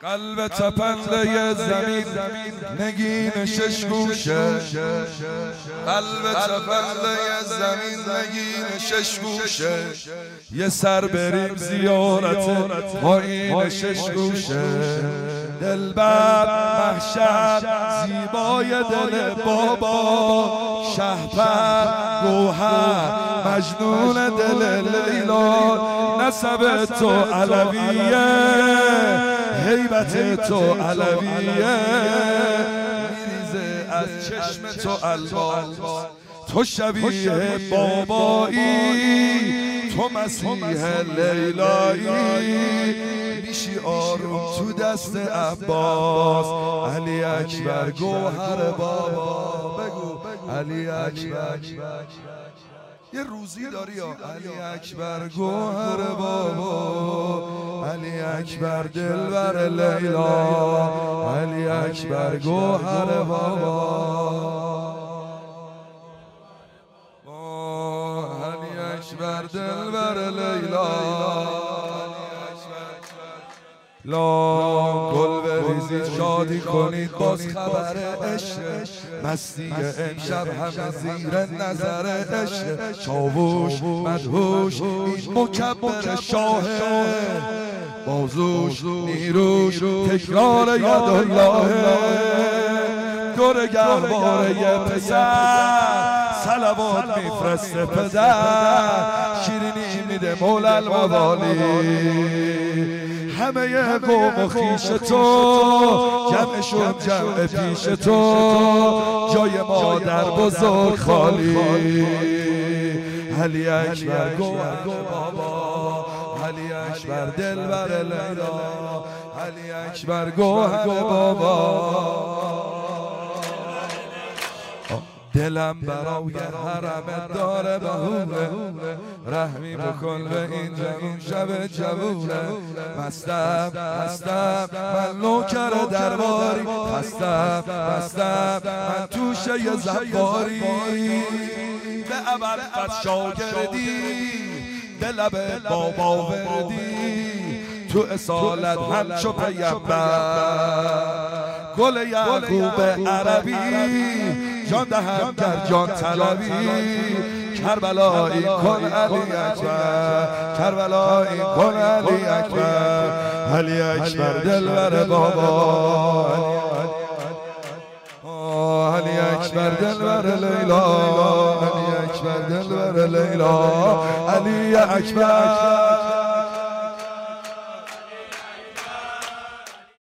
قلب تپنده زمین نگین شش گوشه، قلب تپنده زمین نگین شش گوشه، یه سر بریم زیارت پایین شش گوشه. دلبر محشر زیبای دل بابا، شهپر گوهر مجنون دل لیلا، نسب تو علویه هیبت تو علویه، میریزه از چشم تو الباس، تو شبیه بابایی، تو مسیح لیلایی، میشی آروم تو دست عباس. علی اکبر گوهر بابا، بگو علی اکبر. یه روزی داری یا علی اکبر گوهر بابا، علی اکبر دلبر لیلا، علی اکبر گوهر بابا، علی اکبر دلبر لیلا. لا گل بریزید شادی کنید، باز خبر عشق مستی امشب همه زیر نظر عشق. چاووش مدهوش این مکبر شاهه، بازوش نیروش تکرار یدالله، دور گهواره پسر صلوات میفرسته پدر، شیرینی میده مولا الموالی. همه قوم و خیش تو جمعشون جمع پیش تو، جای مادر بزرگ خالی. علی اکبر گوهر بابا، علی اکبر دلبر لیلا، علی اکبر گوهر بابا. دلم برای حرمت داره بهونه، رحمی بکن به این جوون شب جوونه. مستم من نوکر درباری، خستم من توشه زباری، به ابد شاگردی به لب بابا وردی، تو اصالت همچو پیمبر گل یعقوب عربی، جان دهم گر جان طلبی. کربلا این کن علی اکبر، کربلا این کن علی اکبر، علی اکبر دلبر بابا، علی اکبر دلبر لیلا، علی اکبر دلبر لیلا، علی اکبر.